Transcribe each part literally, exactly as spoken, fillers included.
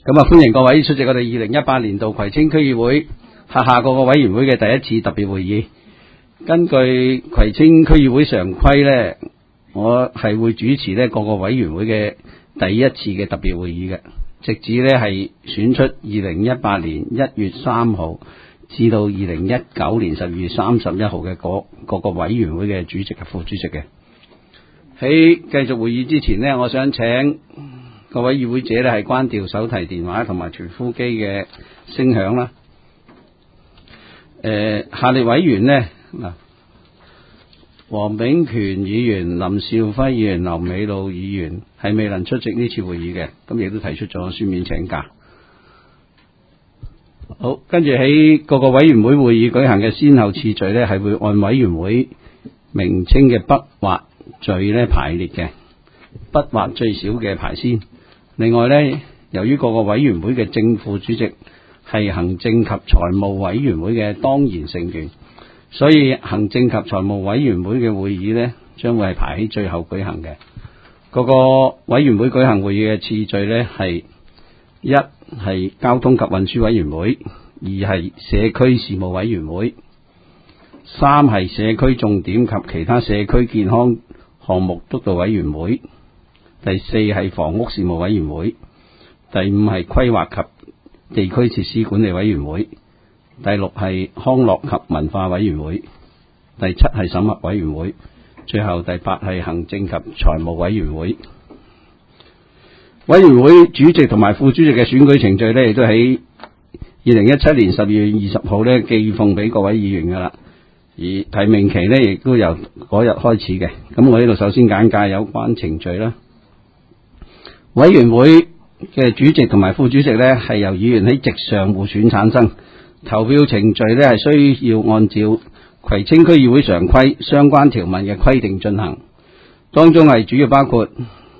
咁啊，歡迎各位出席我哋二零一八年度葵青區議會轄下各個委員會嘅第一次特別會議。根據葵青區議會常規呢，我係會主持呢各個委員會嘅第一次嘅特別會議嘅，直至呢係選出二零一八年一月三號至到二零一九年十二月三十一號嘅各各個委員會嘅主席及副主席嘅。喺繼續會議之前呢，我想請各位議會者咧係關掉手提電話同埋傳呼機嘅聲響啦。誒、呃，下列委員呢，嗱，黃炳權議員、林兆輝議員、劉美露議員係未能出席呢次會議嘅，咁亦都提出咗書面請假。好，跟住喺各個委員會會議舉行嘅先後次序呢，係會按委員會名稱嘅筆畫序呢排列嘅，筆畫最少嘅排先。另外呢，由於各個委員會嘅正副主席係行政及財務委員會嘅當然成員，所以行政及財務委員會嘅會議呢，將會係排喺最後舉行嘅。各個委員會舉行會議嘅次序呢，係一係交通及運輸委員會，二係社區事務委員會，三係社區重點及其他社區健康項目督導委員會，第四係房屋事務委員會，第五係規劃及地區設施管理委員會，第六係康樂及文化委員會，第七係審核委員會，最後第八係行政及財務委員會。委員會主席同埋副主席嘅選舉程序呢，亦都喺二零一七年十二月二十號呢寄奉俾各位議員噶啦，而提名期呢，亦都由嗰日開始嘅。咁我呢度首先簡介有關程序啦。委員會嘅主席同埋副主席呢，係由議員喺席上互選產生，投票程序呢，係需要按照葵青區議會常規相關條文嘅規定進行，當中係主要包括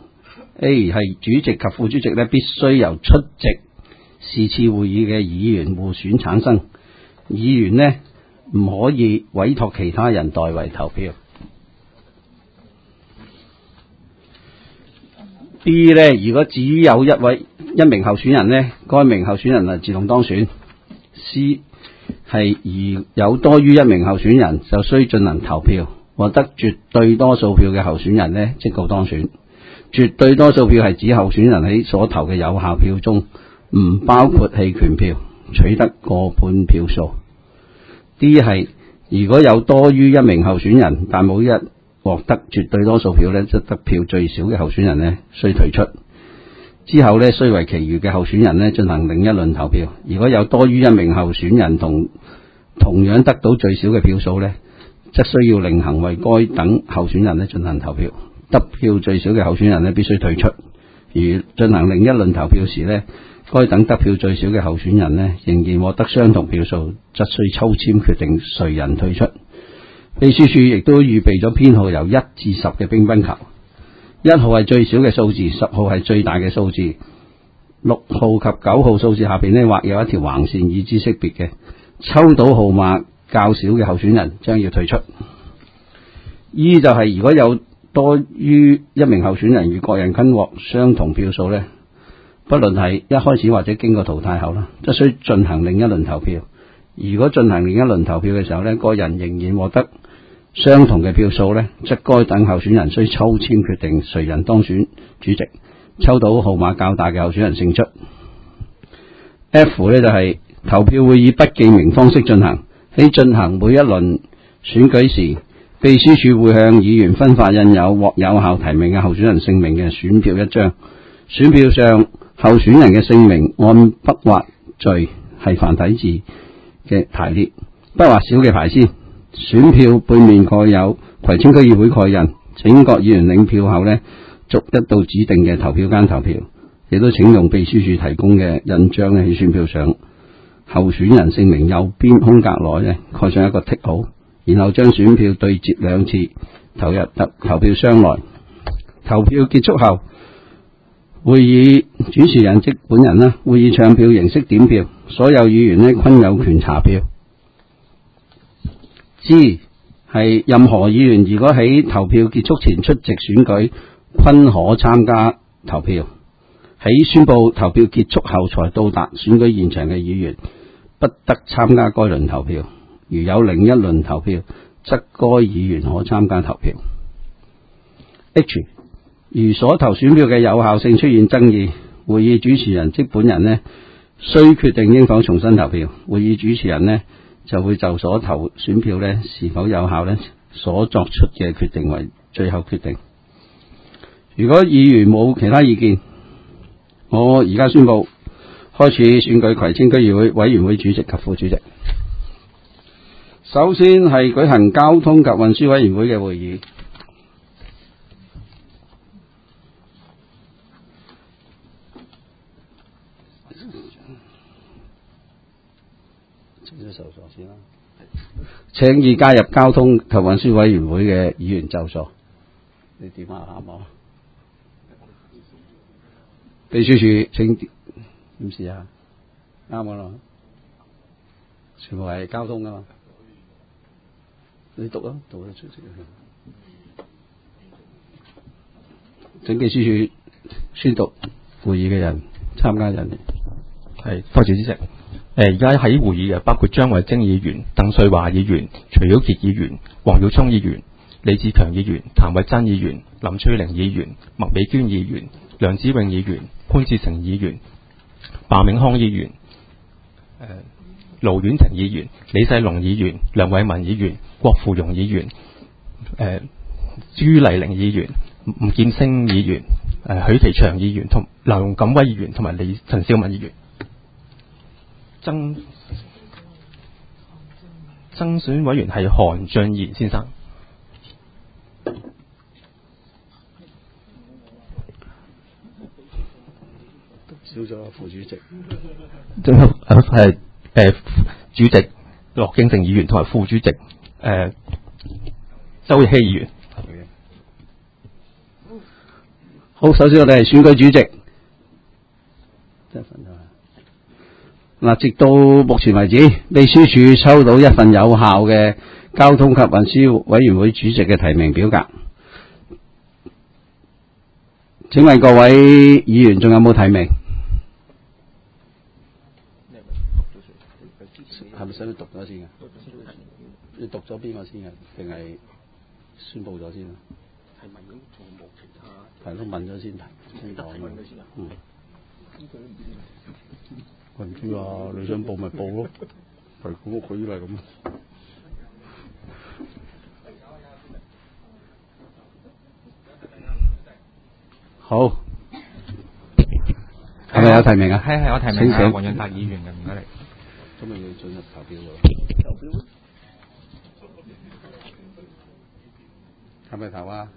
A 係主席及副主席呢，必須由出席是次會議嘅議員互選產生，議員呢唔可以委託其他人代為投票。B 呢，如果只有一位一名候選人呢，該名候選人係自動當選。C 係而有多於一名候選人，就需進行投票，獲得絕對多數票嘅候選人呢，即告當選。絕對多數票係指候選人喺所投嘅有效票中，唔包括棄權票，取得過半票數。D 係如果有多於一名候選人，但冇一獲得絕對多數票呢，即得票最少嘅候選人呢，需退出。之後呢，需為其餘嘅候選人呢進行另一輪投票。如果有多於一名候選人同同樣得到最少嘅票數呢，則需要另行為該等候選人呢進行投票。得票最少嘅候選人呢，必須退出。而進行另一輪投票時呢，該等得票最少嘅候選人呢，仍然獲得相同票數，則需抽籤決定誰人退出。秘書處亦都預備咗編號由一至十嘅乒乓球，一號係最少嘅數字，十號係最大嘅數字，六號及九號數字下邊呢畫有一條橫線以知識別嘅。抽到號碼較少嘅候選人將要退出。E 就係如果有多於一名候選人與各人均獲相同票數呢，不論係一開始或者經過淘汰後啦，則需進行另一輪投票。如果進行另一輪投票嘅時候呢，個人仍然獲得相同嘅票數呢，則該等候選人需抽籤決定誰人當選主席，抽到號碼較大嘅候選人勝出。F 呢就係、是、投票會以不記名方式進行，喺進行每一輪選舉時，秘書處會向議員分發印有獲有效提名嘅候選人姓名嘅選票一張，選票上候選人嘅姓名按筆畫序係繁體字嘅排列，筆畫少嘅排先。選票背面蓋有葵青區議會蓋印，請各議員領票後呢，逐一到指定嘅投票間投票，亦都請用秘書處提供嘅印章呢喺選票上候選人姓名右邊空格內呢蓋上一個剔號，然後將選票對接兩次投入投票箱內。投票結束後，會議主持人即本人啦，會以唱票形式點票，所有議員呢均有權查票。G 係任何議員如果喺投票結束前出席選舉，均可參加投票。 喺宣佈投票結束後才到達選舉現場嘅議員，不得參加該輪投票。如有另一輪投票，則該議員可參加投票。H. 如所投選票嘅有效性出現爭議，會議主持人即本人呢，須決定應否重新投票。會議主持人呢，就會就所投選票呢是否有效呢，所作出嘅決定為最後決定。如果議員冇其他意見，我而家宣布開始選舉葵青區議會委員會主席及副主席。首先係舉行交通及運輸委員會嘅會議。請已加入交通及運輸委員會嘅議員就座。你點啊？啱冇？秘書處請點試下，啱冇咯？全部係交通噶嘛？你讀啊，讀得出嚟。請秘書處宣讀會議嘅人參加人。 係，多謝主席。誒，而家喺會議嘅包括張慧晶議員、鄧瑞華議員、徐曉傑議員、黃耀聰議員、李志強議員、譚慧珍議員、林翠玲議員、麥美娟議員、梁子穎議員、潘志成議員、罷永康議員、誒盧婉婷議員、李世龍議員、梁偉文議員、郭富榮議員、誒、呃、朱麗玲議員、吳劍星議員、誒、呃、許其祥議員同梁錦威議員同埋李陳少文議員。爭爭選委員係韓俊賢先生。 少咗副主席。 仲有係誒主席駱敬成議員同埋副主席誒、呃、周奕希議員。 好，首先我哋係選舉主席。嗱，直到目前為止，秘書處收到一份有效嘅交通及運輸委員會主席嘅提名表格。請問各位議員仲有冇提名？係咪使要讀咗先嘅？你讀咗邊個先嘅？定係宣佈咗先啊？係問咁仲冇其他？係咯，問咗先提先講嘅。嗯。我唔知啊，你想報咪報咯，係咁佢以為咁。好，係咪有提名啊？ 係係，我提名啊，黃潤達議員嘅，唔該你。 咁咪要進入投票咯？投票？係咪投啊？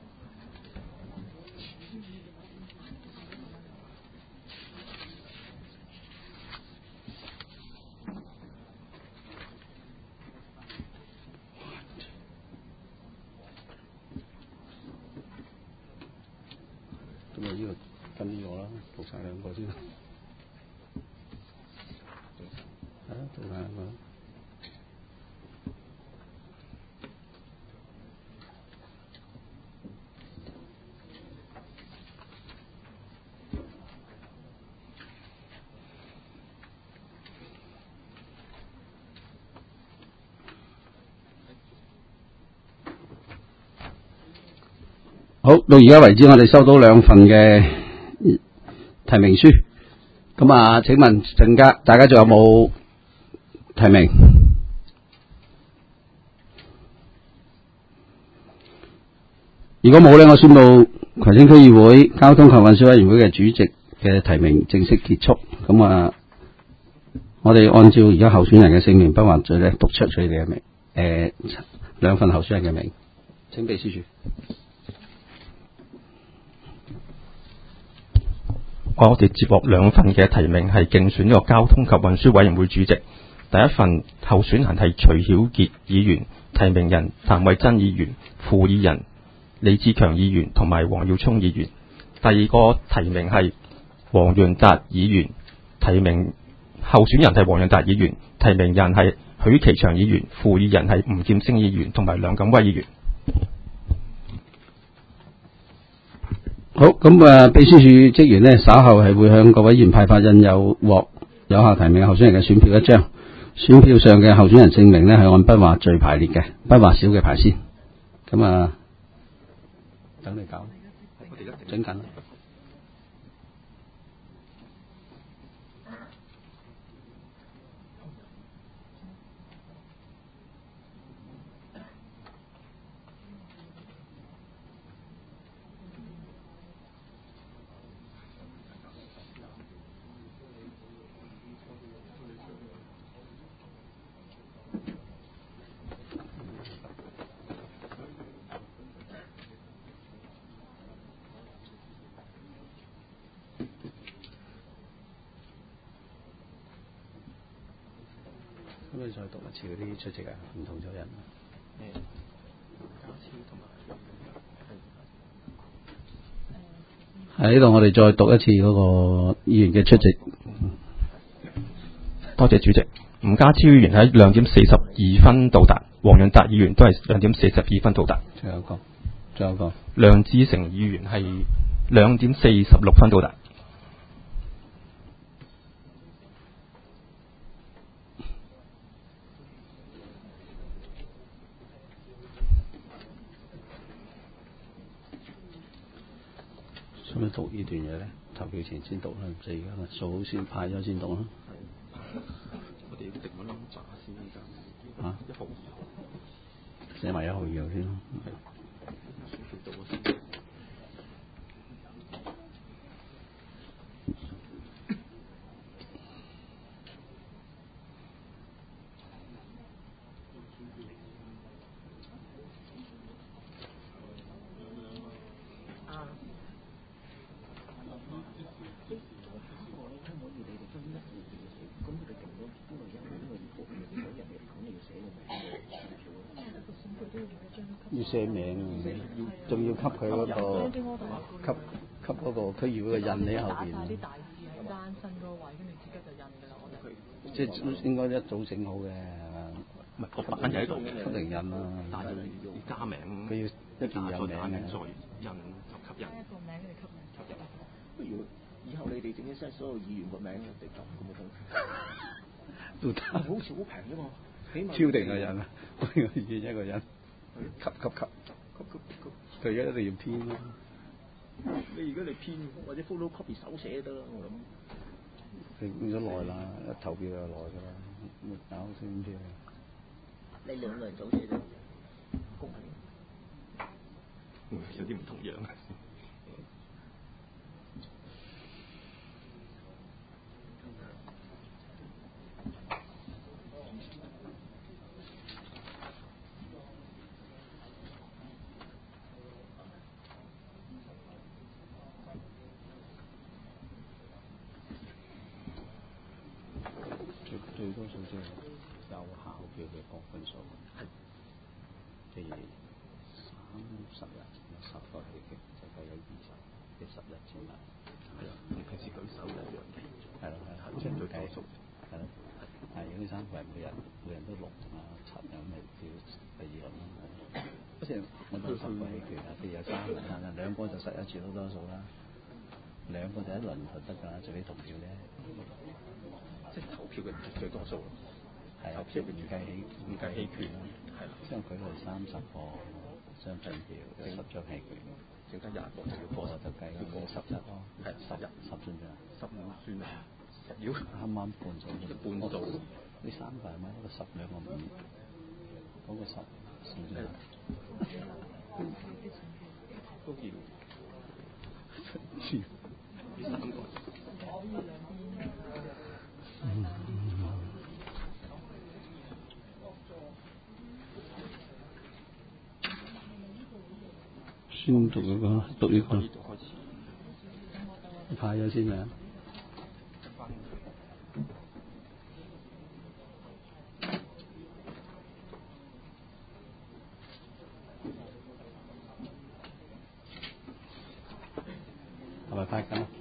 咁咪呢個跟呢個啦，讀晒兩個先。係啊，讀晒兩個。好，到而家為止，我哋收到兩份嘅提名書。咁啊，請問陣間大家仲有冇提名？如果冇咧，我宣布葵青區議會交通及運輸委員會嘅主席嘅提名正式結束。咁啊，我哋按照而家候選人嘅姓名不惑序咧，讀出佢哋嘅名。誒、呃，兩份候選人嘅名，請秘書處。 我哋接獲兩份嘅提名，係競選呢個交通及運輸委員會主席。第一份候選人係徐曉傑議員，提名人譚慧珍議員，副議人李志強議員同埋黃耀聰議員。第二個提名係黃潤達議員，提名候選人係黃潤達議員，提名人係許其祥議員，副議人係吳劍星議員同埋梁錦威議員。 好，咁啊，秘書處職員呢，稍後係會向各位議員派發印有獲有效提名候選人嘅選票一張，選票上嘅候選人姓名呢，係按筆畫序排列嘅，筆畫少嘅排先。咁啊，等你搞，整緊。咁你再讀一次嗰啲出席啊，唔同咗人。誒，家超同埋喺呢度，我哋再讀一次嗰個議員嘅出席。 多謝主席。吳家超議員喺兩點四十二分到達，黃潤達議員都係兩點四十二分到達。 仲有一個，仲有一個。 梁志成議員係兩點四十六分到達。 使唔使讀呢段嘢咧？投票前先讀啦，唔使而家數好先派咗先讀啦。我哋要定嗰粒渣先而家。嚇？一號二號。寫埋一號二號先咯。要寫名，仲要吸佢嗰、那個吸吸嗰個區議會嘅印喺後邊。啲大字係單身嗰個位，跟住自己就印㗎啦。我哋即係應該一早整好嘅，係嘛？ 唔係個版就喺度嘅， 吸定印啦。 但係要加名， 佢要一定有名嘅。 再印就吸引。一個名你吸引吸引。不如以後你哋整一聲所有議員個名嚟撳咁樣都得。好似好平啫嘛， 超定個印啊！我個意見一個人。吸吸吸吸吸吸，佢而家一定要編咯。 你而家你編或者 photocopy 手寫得啦，我諗。 佢變咗耐啦，一投票就耐㗎啦，冇搞先啲。 你兩個人組寫啫，公平。 有啲唔同樣。 最多數即係有效票嘅過分數，譬如三十日十個議席就計有二十嘅十日之內，係咯，同平時舉手一樣嘅，係咯係，即係最多數，係咯，係有啲三個人每人每人都六啊七咁咪叫第二輪咯。嗰時我都十個棄權啊，譬如有三個人，兩個就實一次都多數啦，兩個就一輪就得㗎啦，最尾同票啫。 即係投票嘅最多數， 係啊，即係唔計棄唔計棄權咯，係啦。即係佢係三十個雙份票，有十張棄權， 剩得廿個就要過， 就計嗰十日咯，係十日十算咋？十五算啊，十要啱啱半數，半數。呢三個係咪一個十兩個五？嗰個十算唔算？都要。呢三個。嗯，先讀嗰個，讀呢個，派咗先啊！係咪派緊啊？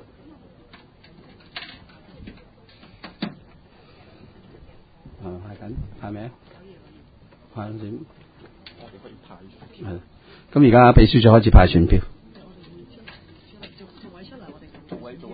係咪派緊？派未啊？派咗點？我哋可以派。係。咁而家秘書就開始派選票。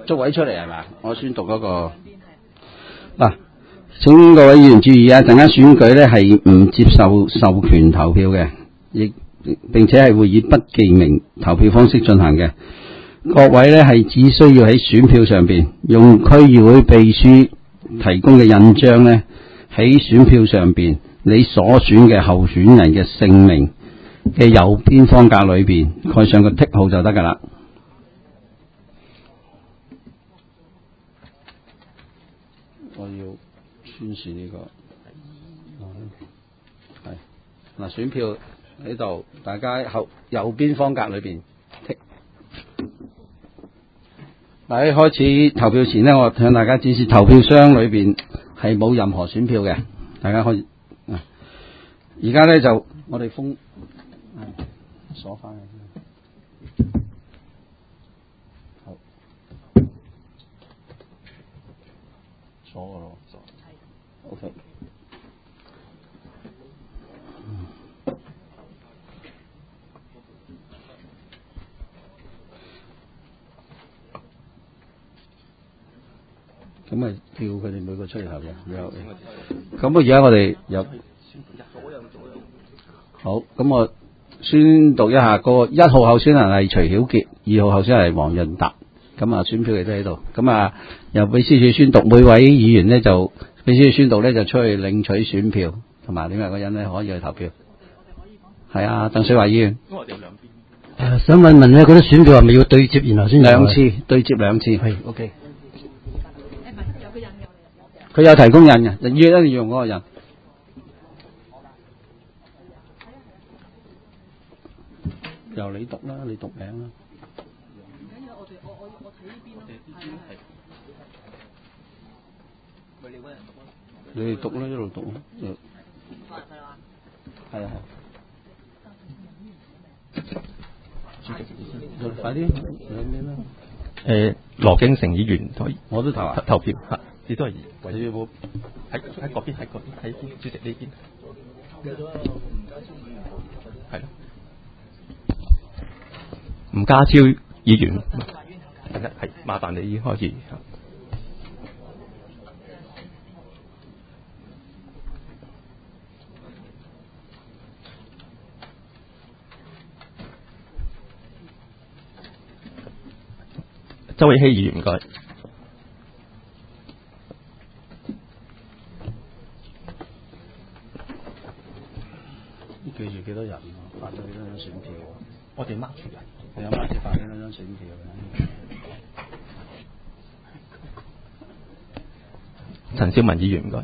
捉位出嚟係嘛？我宣讀嗰、那個嗱、啊，請各位議員注意啊！陣間選舉咧係唔接受授權投票嘅，亦並且係會以不記名投票方式進行嘅。各位咧係只需要喺選票上邊用區議會秘書提供嘅印章咧，喺選票上邊你所選嘅候選人嘅姓名嘅右邊方格裏邊蓋上個剔號就得噶啦。我要宣示呢、這個係嗱，選票喺度，大家後右邊方格裏邊剔。嗱，喺開始投票前呢，我向大家指示，投票箱裏邊係冇任何選票嘅，大家可以。而家咧就我哋封鎖翻嘅，好鎖嘅咯，鎖。OK。咁咪叫佢哋每個出嚟投嘅，有。咁啊，而家我哋有。好，咁我宣讀一下個一號候選人係徐曉傑，二號候選人係黃潤達。咁啊，選票亦都喺度。咁啊，由秘書處宣讀，每位議員呢就秘書處宣讀呢就出去領取選票，同埋另外一個人呢可以去投票。係啊，鄧水華議員。咁我哋有兩邊。誒，想問問呢嗰啲選票係咪要對接，然後先兩次對接兩次？係 OK。佢有提供印嘅，就約一定要用嗰個印。由你讀啦，你讀名啦。唔緊要，我哋我我我睇呢邊咯。係係。你揾人讀啦。你哋讀啦，一路讀咯。係啊係。快啲兩邊啦。 誒，羅景成議員可以。 我都投啊。 投票嚇，你都係。 你有冇喺喺嗰邊？喺嗰邊喺主席呢邊。有咗吳家超議員。係咯。吳家超議員，係係麻煩你開始。周偉熙議員唔該。 記住幾多人喎？發咗幾多張選票喎？ 我哋 mark 住人。 你有冇發幾多張選票嘅？ 陳少文議員唔該。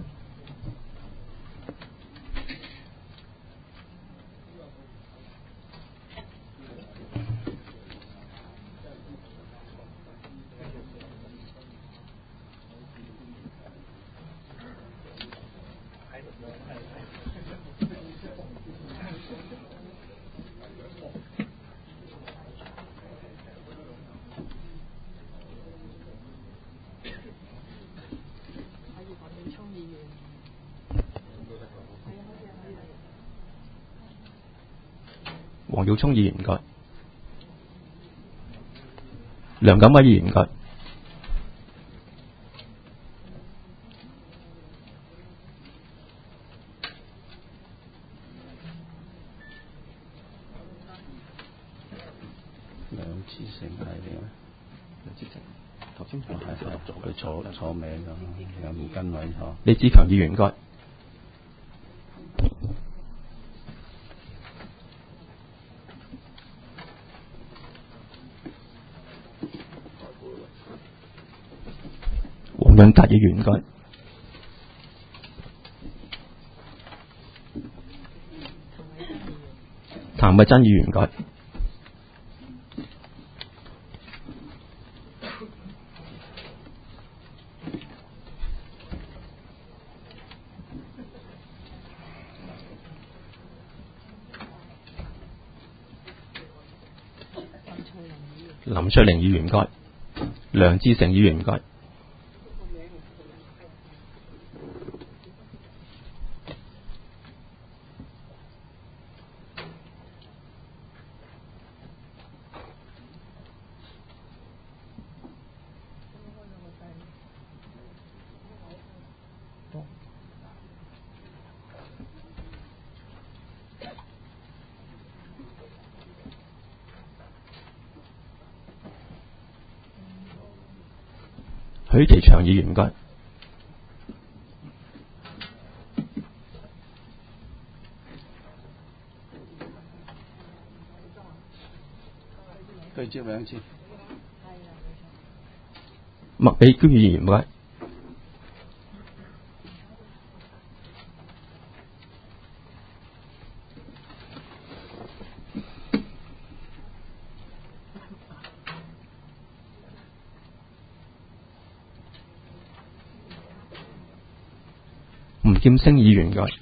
黃耀聰議員唔該。梁錦威議員唔該。 梁志成係點咧？ 梁志成頭先係係佢坐坐名咁，又唔跟位坐。 李志強議員唔該。黃潤達議員唔該。譚慧珍議員唔該。林翠玲議員唔該。梁志成議員唔該。 許其祥議員唔該。 對接兩次。 麥美娟議員唔該。吳劍星議員唔該。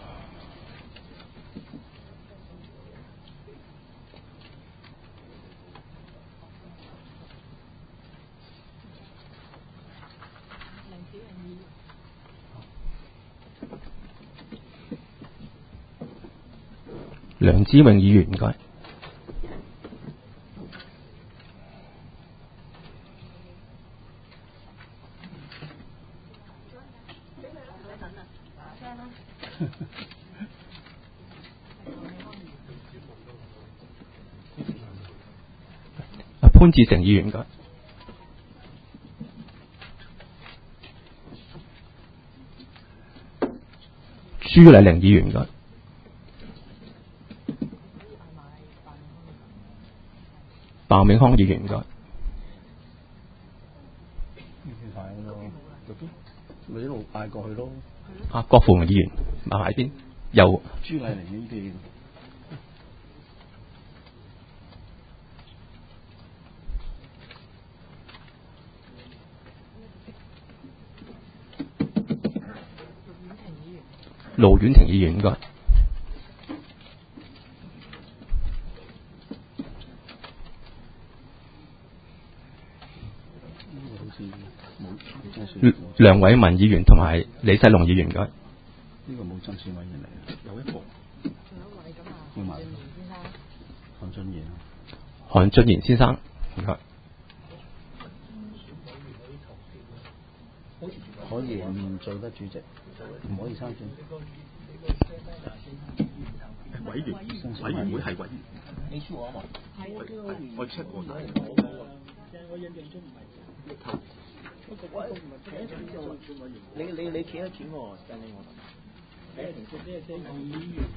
梁子穎議員唔該。潘志成議員唔該。朱麗玲議員唔該。鮑永康議員唔該。 咪一路嗌過去咯。 啊，郭富文議員埋埋邊，由朱麗玲呢邊。 盧婉婷議員唔該。梁偉文議員同埋李世龍議員唔該。 呢個冇爭選委員嚟，有一個。仲有一位咁啊，韓俊賢先生。韓俊賢。 韓俊賢先生唔該。 可以唔做得主席，唔可以參選。 委員委員會係委員。 你輸我啊嘛？係啊， 我出過晒。 我印象中唔係。你你你企得前喎，真係我。係啊，同佢咩啫？議員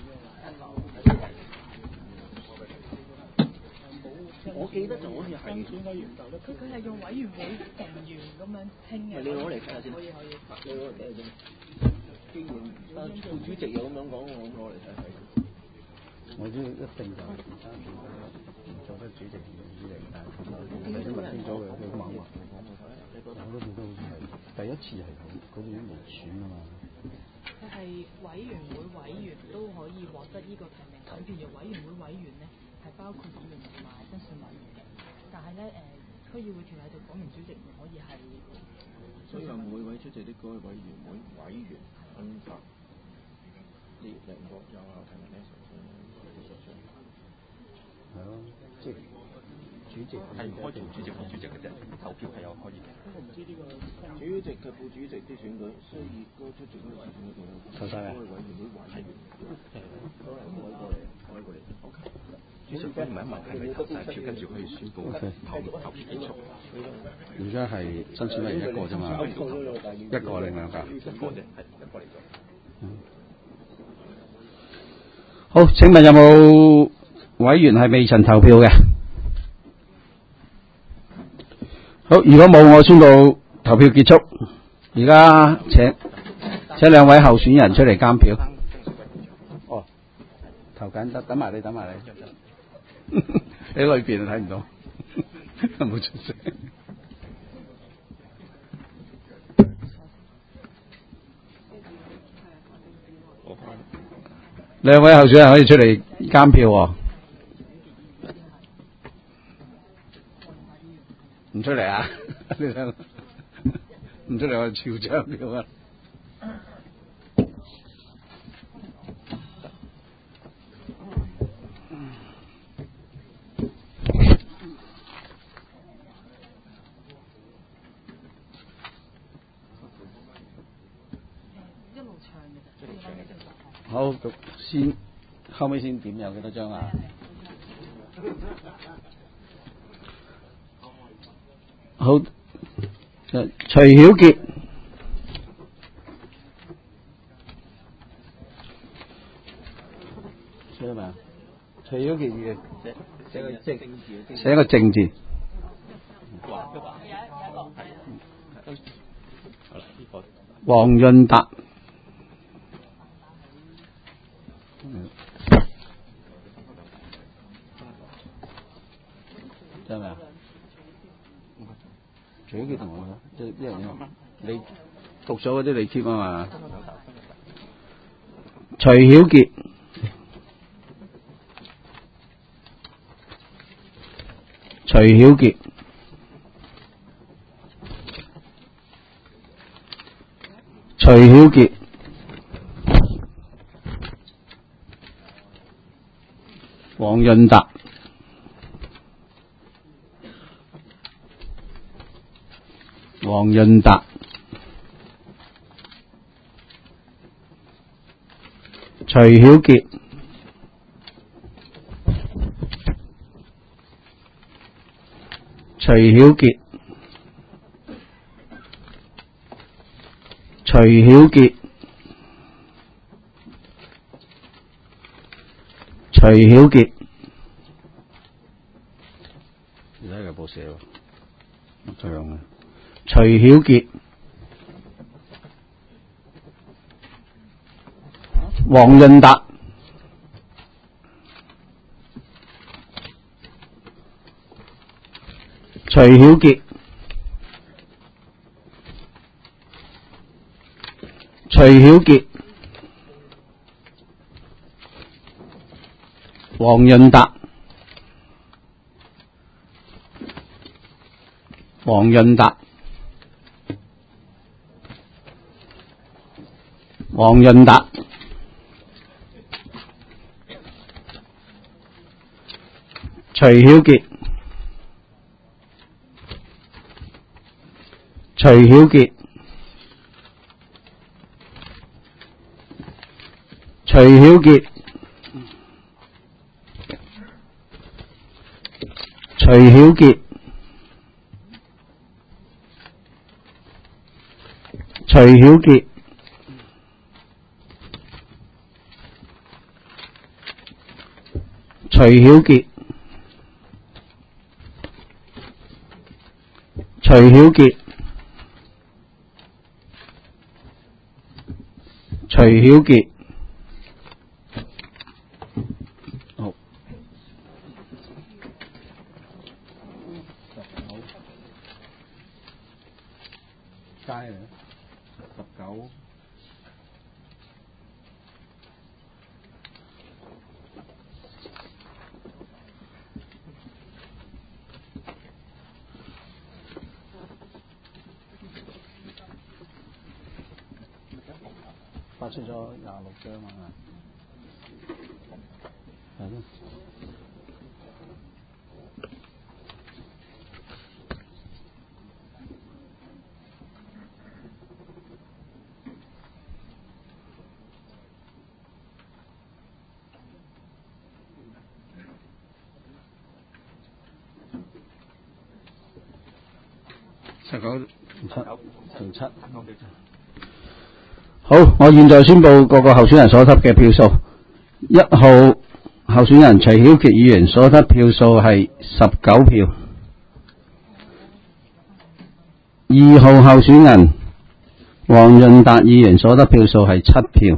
我記得就好似係參選委員就得。佢佢係用委員會成員咁樣稱嘅。你攞嚟睇下先。可以可以。你攞嚟睇下先。既然啊副主席又咁樣講，我咁攞嚟睇睇。 我知一定就係參選做得主席唔主席，但係你都問清楚佢，佢咁猛話。我都覺得好似係第一次係咁，嗰邊無選啊嘛。 佢係委員會委員都可以獲得呢個提名，佢譬如委員會委員咧係包括議員同埋申訴委員嘅，但係咧誒區議會條例就講明主席唔可以係。 所以話每位出席的嗰個委員會委員分發呢兩個有效提名咧， 係咯，即係主席係開做主席副主席嘅啫，投票係有可以嘅。 我唔知呢個主席嘅副主席啲選舉，所以嗰出席嗰個選舉仲有投晒啊！ 嗰個委員會委員，可能改過嚟，改過嚟。 主席幫唔係一問係咪投晒票，跟住可以宣佈投投票結束。 而家係申選委員一個啫嘛，一個定兩個？ 一個啫，係一個嚟咗。 嗯。好，請問有冇委員係未曾投票嘅？好，如果冇，我宣布投票結束。而家請請兩位候選人出嚟監票。哦，投緊得，等埋你，等埋你。喺裏邊睇唔到，冇出聲。兩位候選人可以出嚟監票喎。唔出嚟啊！你睇，唔出嚟我就照張票啊！ 一路唱嘅。 好，先後尾先點有幾多張啊？好，出徐曉傑、寫咗未啊？徐曉傑議員寫寫個正字，寫個正字。黃潤達。得未啊？徐曉傑同我即係一樣嘢，你讀咗嗰啲你貼啊嘛。徐曉傑、徐曉傑、徐曉傑、黃潤達、黃潤達、徐曉傑、徐曉傑、徐曉傑、徐曉傑，而家有報寫喎，咁樣啊，徐曉傑、黃潤達、徐曉傑、徐曉傑、黃潤達、黃潤達、黃潤達、徐曉傑、徐曉傑、徐曉傑、徐曉傑、徐曉傑、徐曉傑、徐曉傑、徐曉傑，好，街啊，十九。發出咗廿六張啊，係咯。十九同七同七。好，我現在宣布各個候選人所得嘅票數。一號候選人徐曉傑議員所得票數係十九票。二號候選人黃潤達議員所得票數係七票。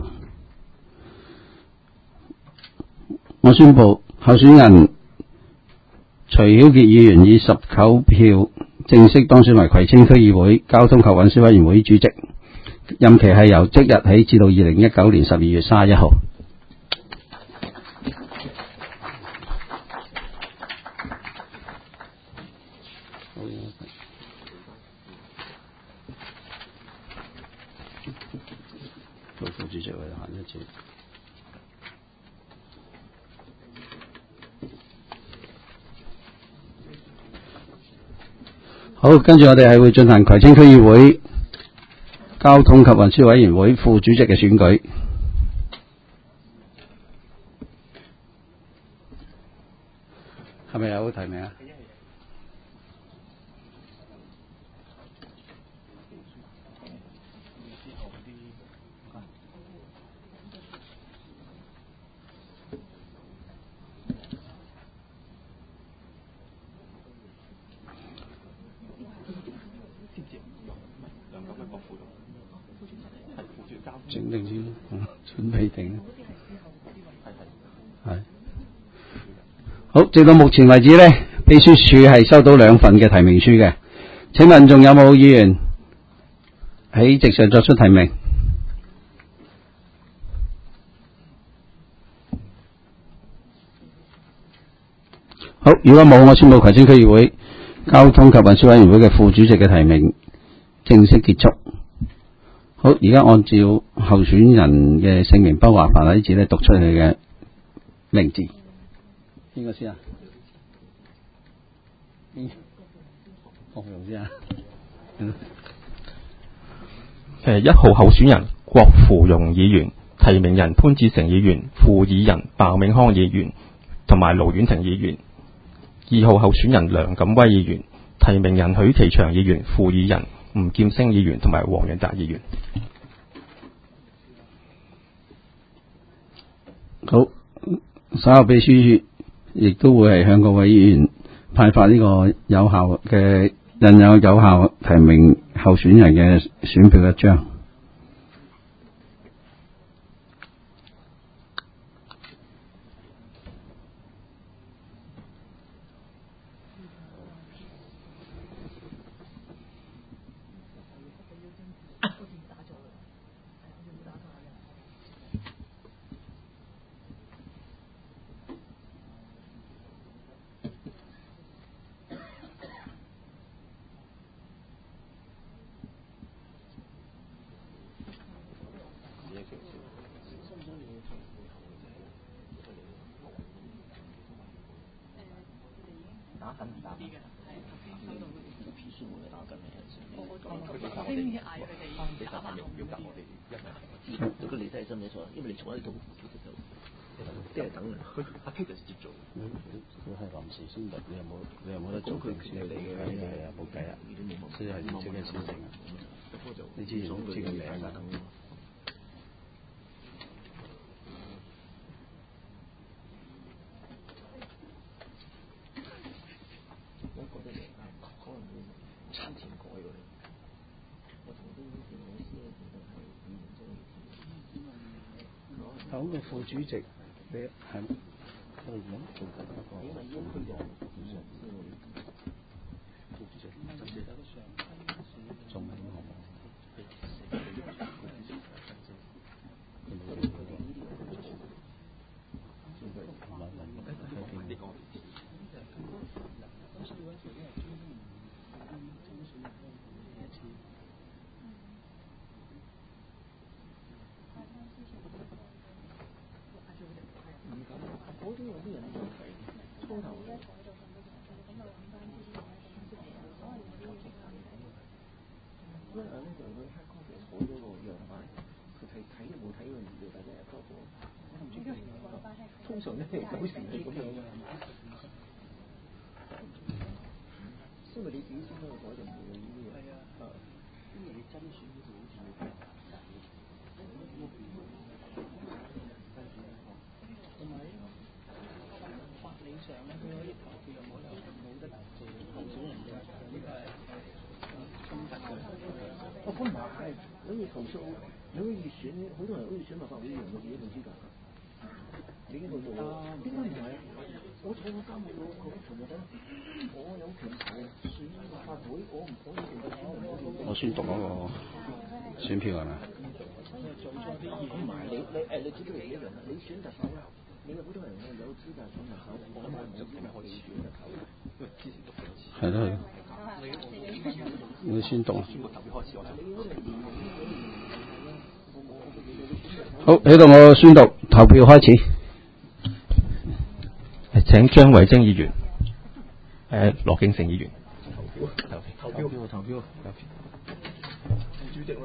我宣布候選人徐曉傑議員以十九票正式當選為葵青區議會交通及運輸委員會主席。任期係由即日起至到二零一九年十二月三十一號。做副主席我哋行一次。好，跟住我哋係會進行葵青區議會交通及運輸委員會副主席嘅選舉。係咪有提名啊？ 整定先，嗯，準備定。係。好，直到目前為止呢，秘書處係收到兩份嘅提名書嘅。請問仲有冇議員喺席上作出提名？好，如果冇，我宣布葵青區議會交通及運輸委員會嘅副主席嘅提名正式結束。好，而家按照候選人嘅姓名不劃繁體字咧讀出佢嘅名字。邊個先啊？邊？何容先啊？ 誒，一號候選人郭芙蓉議員，提名人潘志成議員，副議人鮑永康議員同埋盧婉婷議員。二號候選人梁錦威議員，提名人許其祥議員，副議人吳劍星議員同埋黃潤達議員。 好，稍後秘書亦都會係向各位議員派發呢個有效嘅印有有效提名候選人嘅選票一張。 打緊唔打緊？P 書會打緊嘅，我我我先嗌佢哋打翻用用緊我哋一齊。如果你真係心理錯，因為你坐喺度，其實就即係等佢阿 K 就接做。 佢係臨時先得，你有冇你有冇得做？佢唔理你嘅，係啊，冇計啊，所以係要即刻先成啊。你知唔知個名啊？ 我覺得你可能會差錢改喎。我同啲老師咧，其實係語言中嘅。 好嘅副主席，你係我哋而家做緊一個。 因為應區人副主席， 副主席甚至有得上仲係好冇？ 嗰啲有啲人就係初頭咧，因為咧就佢 hard copy 採咗個樣板，佢睇睇都冇睇個資料，大家入嗰個，我唔知點解。通常咧九成係咁樣嘅，因為你自己先幫佢改就唔會呢啲嘢。係啊，因為你甄選嗰度好似要同埋法理上咧，佢可以投票又冇得冇得做候選人嘅，呢個係衝突嘅。哦，咁唔係，你要投訴，你可以選，好多人可以選立法會議員，佢自己冇資格㗎。你已經去做啦，點解唔係啊？我坐過監，我我尋日咧，我有權選立法會，我唔可以做到選唔到。 我宣讀嗰個選票係咪？ 做咗啲嘢。咁唔係你你誒你自己嚟一樣啦，你選特首啦，你有好多人係有資格選特首，我諗係冇資格可以選特首，因為之前都係咯係咯。你宣讀啊！好，喺度我宣讀投票開始。 請張維晶議員、誒羅敬成議員投票，投票，投票，投票，主席喎，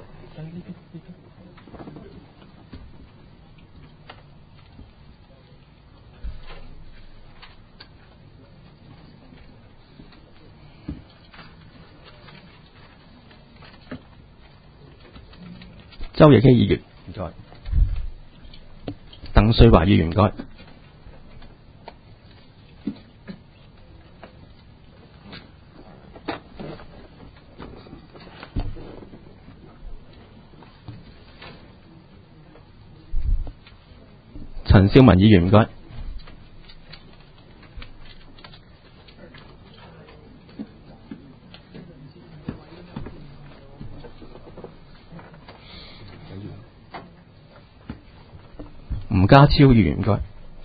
周奕希議員唔該，鄧瑞華議員唔該。 陳少文議員唔該。吳家超議員唔該。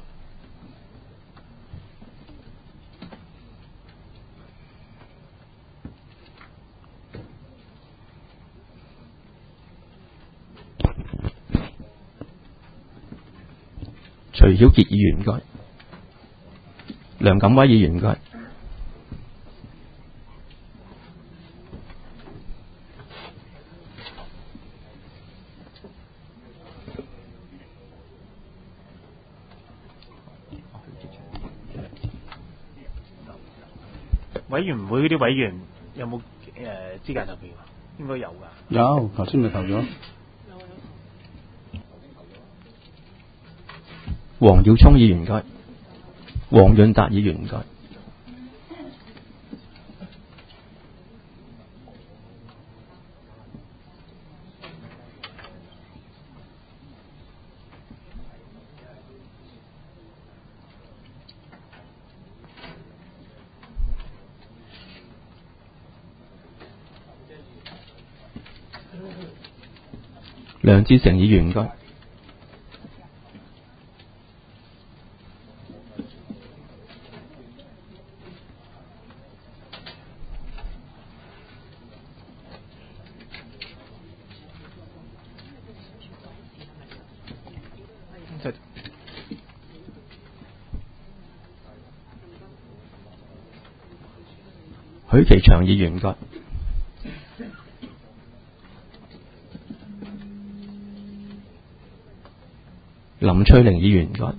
徐曉傑議員唔該。梁錦威議員唔該。 委員會嗰啲委員有冇誒資格投票？應該有㗎。 有，頭先咪投咗。 黃耀聰議員唔該。黃潤達議員唔該。梁志成議員唔該。許其祥議員唔該。林翠玲議員唔該。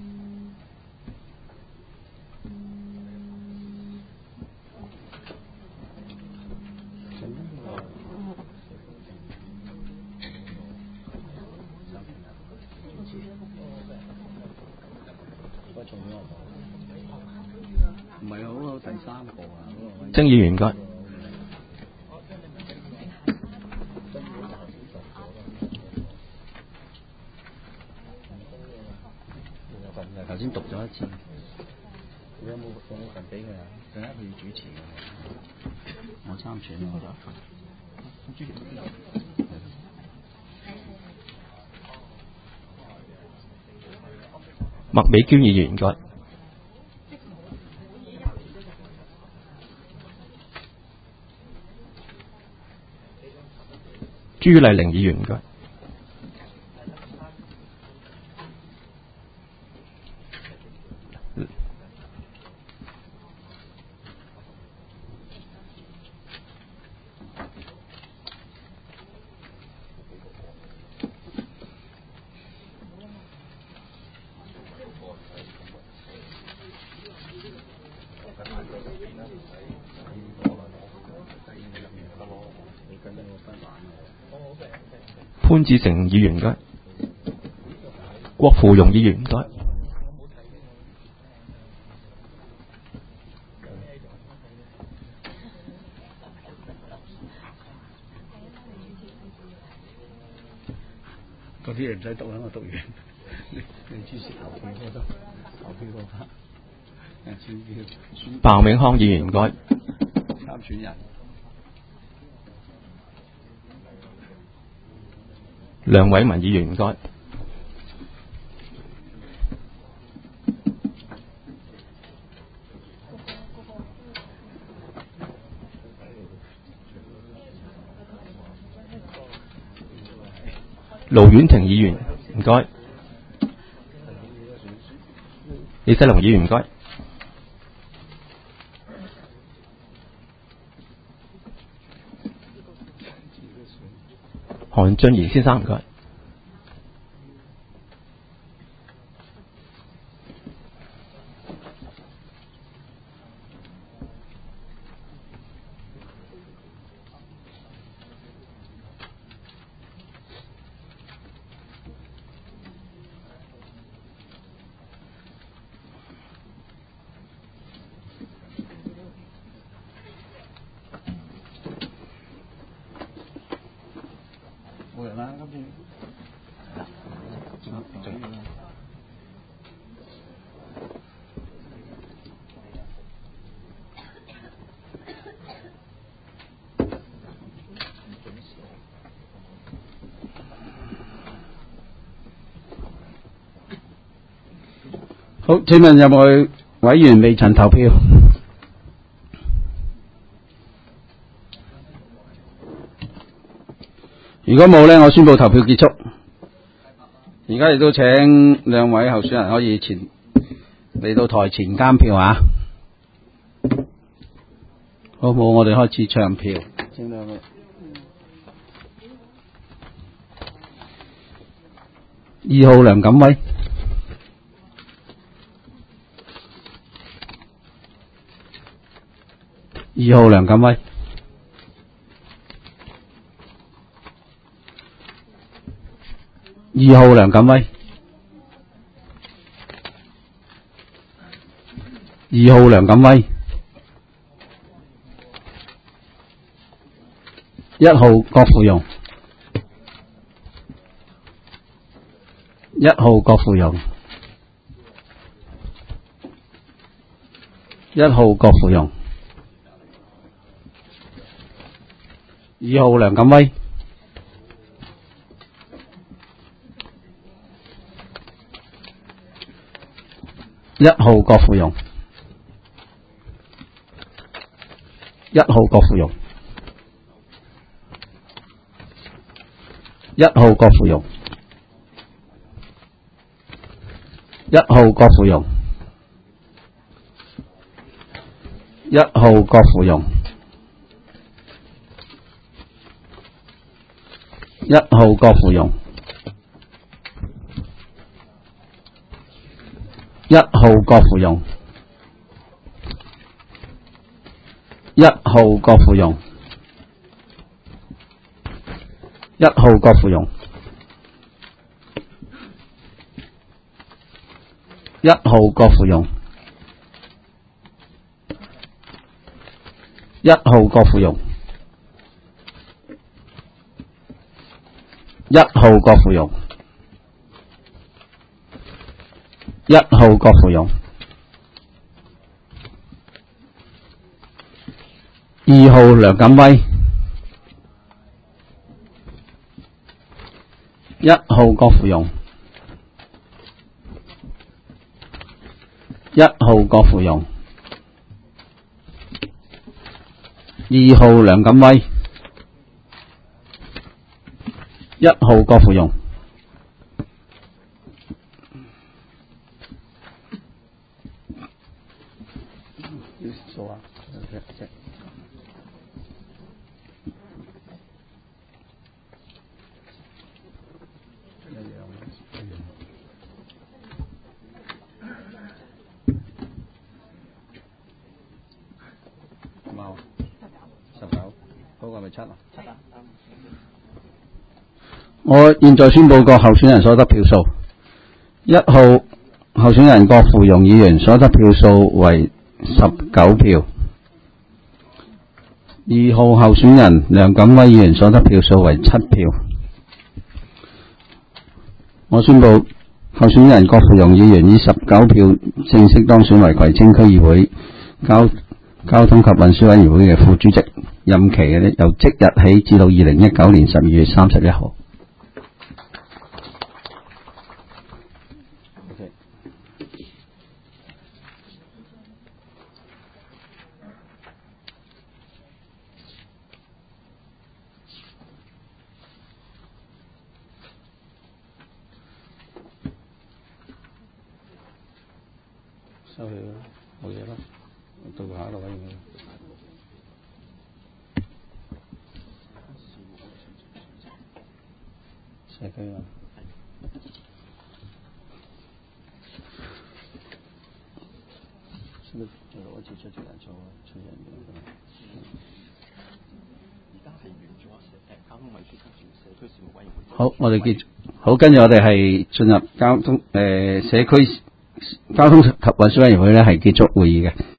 唔係好好第三個啊， 曾議員唔該。 頭先讀咗一次，你有冇有冇份俾佢啊？陣間佢要主持嘅，我參選我得一份。 麥美娟議員唔該。朱麗玲議員唔該。潘志成議員唔該。郭芙蓉議員唔該。 嗰啲嘢唔使讀啦，我讀完。你你支持投票都得，投票都得。誒， 彭永康議員唔該。 參選人。 梁偉文議員唔該。盧婉婷議員唔該。李世龍議員唔該。韓俊賢先生唔該。 冇人啦，今次。 好，請問有冇委員未曾投票？如果冇呢，我宣布投票結束。而家亦都請兩位候選人可以前嚟到台前監票啊！好冇？我哋開始唱票。請兩位。二號梁錦威，二號梁錦威，二號梁錦威，二號梁錦威，一號郭富榮，一號郭富榮，一號郭富榮，二號梁錦威，一號郭富榮，一號郭富榮，一號郭富榮，一號郭富榮，一號郭富榮，一號郭富榮，一號郭富榮，一號郭富榮，一號郭富榮，一號郭富榮，一號郭富榮，一號郭富榮，一號郭富榮，二號梁錦威，一號郭富榮，一號郭富榮，二號梁錦威，一號郭富榮，數啊，七啊，我現在宣布個候選人所得票數：一號候選人郭富榮議員所得票數為十九票；二號候選人梁錦威議員所得票數為七票。我宣布候選人郭富榮議員以十九票正式當選為葵青區議會交交通及運輸委員會嘅副主席。任期嘅由即日起至到二零一九年十二月三十一號。Okay. 收起啦，冇嘢啦，到下一個委員會。社區啊，係咪最後一次出席人數啊？出人嘅。而家係完咗誒交通運輸及社區事務委員會。好，我哋結好，跟住我哋係進入交通誒、呃、社區交通及運輸委員會咧，係結束會議嘅。